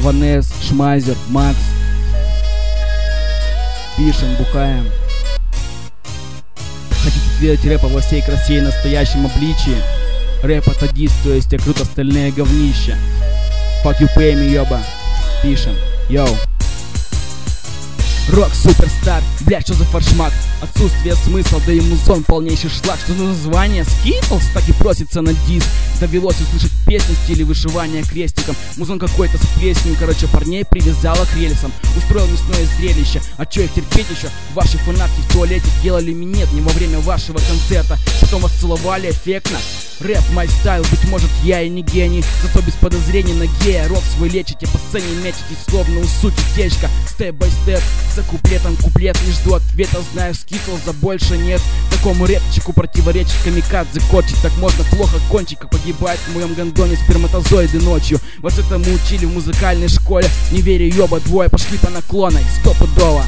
Ванес, Шмайзер, Макс. Пишем, бухаем. Хотите делать рэпа во всей красе и настоящем обличии? Рэп это диск, то есть крут остальные говнища. Fuck you pay me, ёба. Пишем, йоу. Рок суперстар, блядь, что за фаршмак? Отсутствие смысла, да и музон полнейший шлак. Что за название? Скитлс так и просится на диск. Довелось услышать песню в стиле вышивания крестиком. Музон какой-то с плесенью, короче, парней привязала к рельсам. Устроил мясное зрелище, а чё их терпеть еще? Ваши фанатки в туалете делали минет не во время вашего концерта. Потом вас целовали эффектно. Рэп май стайл, быть может я и не гений, зато без подозрений на гея. Рок свой лечите, по сцене мечите, словно у суки течка. Степ бай степ, за куплетом куплет. Не жду ответа, знаю скитл, за больше нет. Такому рэпчику противоречит камикадзе корчить. Так можно плохо кончить, как погибает в моем гондоне сперматозоиды ночью. Вас этому учили в музыкальной школе. Не верю, ёба, двое пошли по наклонной, стопудово.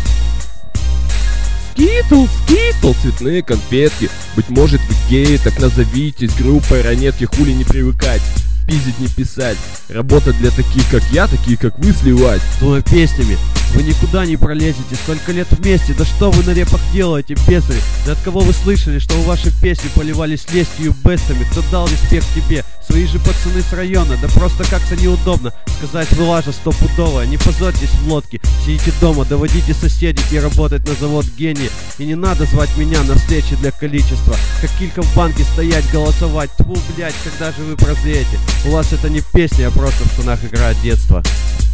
Скитл, цветные конфетки. Быть может вы геи, так назовитесь. Группой ранетки, хули не привыкать. Пиздить не писать. Работа для таких как я, такие как вы сливать. Твоими песнями вы никуда не пролезете. Столько лет вместе, да что вы на репах делаете, бездари? Да от кого вы слышали, что у вашей песни поливались лестью и бестами? Кто дал респект тебе? Свои же пацаны с района. Да просто как-то неудобно сказать вы лажа стопудовая. Не позорьтесь в лодке, сидите дома, доводите соседей и работать на завод гений. И не надо звать меня на встречи для количества. Как килька в банке стоять, голосовать. Тьфу, блять, когда же вы прозреете? У вас это не песня, а просто в штанах играет детство.